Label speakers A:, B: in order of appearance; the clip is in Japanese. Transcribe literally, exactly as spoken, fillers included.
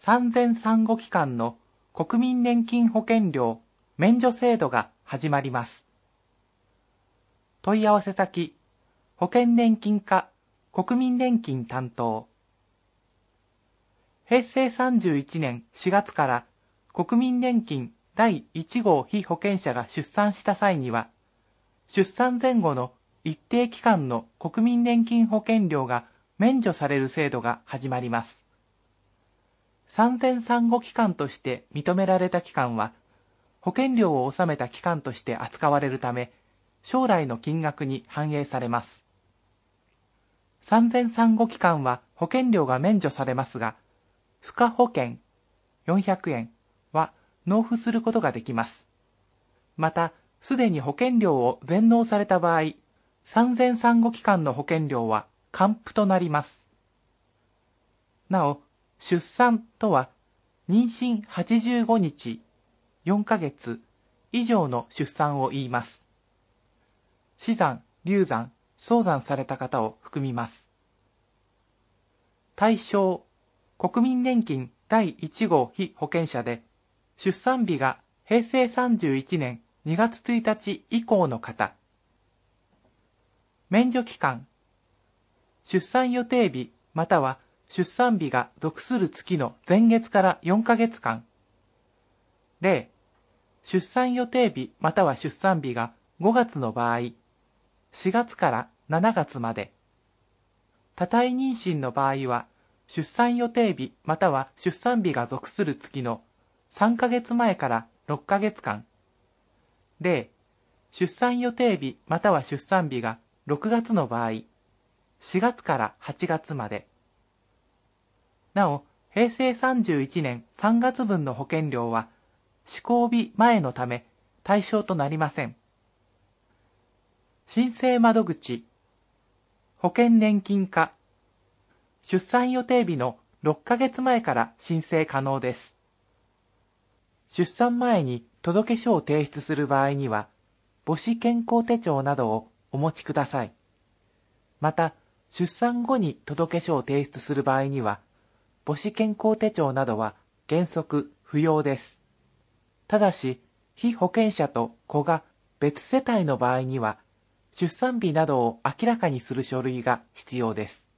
A: 産前産後期間の国民年金保険料免除制度が始まります。問い合わせ先、保険年金課国民年金担当。へいせいさんじゅういちねんしがつから国民年金だいいち号被保険者が出産した際には、出産前後の一定期間の国民年金保険料が免除される制度が始まります。産前産後期間として認められた期間は、保険料を納めた期間として扱われるため、将来の金額に反映されます。産前産後期間は保険料が免除されますが、付加保険よんひゃくえんは納付することができます。また、すでに保険料を全納された場合、産前産後期間の保険料は還付となります。なお、出産とは、妊娠はちじゅうごにち、よんかげつ以上の出産を言います。死産、流産、早産された方を含みます。対象、国民年金だいいち号被保険者で、出産日がへいせいさんじゅういちねんにがつついたち以降の方。免除期間、出産予定日または出産日が属する月の前月からよんかげつかん。例、出産予定日または出産日がごがつの場合、しがつからしちがつまで。多胎妊娠の場合は、出産予定日または出産日が属する月のさんかげつまえからろっかげつかん。例、出産予定日または出産日がろくがつの場合、しがつからはちがつまで。なお、へいせいさんじゅういちねんさんがつ分の保険料は、施行日前のため対象となりません。申請窓口、保険年金課、出産予定日のろっかげつまえから申請可能です。出産前に届書を提出する場合には、母子健康手帳などをお持ちください。また、出産後に届書を提出する場合には、母子健康手帳などは原則不要です。ただし、被保険者と子が別世帯の場合には、出産日などを明らかにする書類が必要です。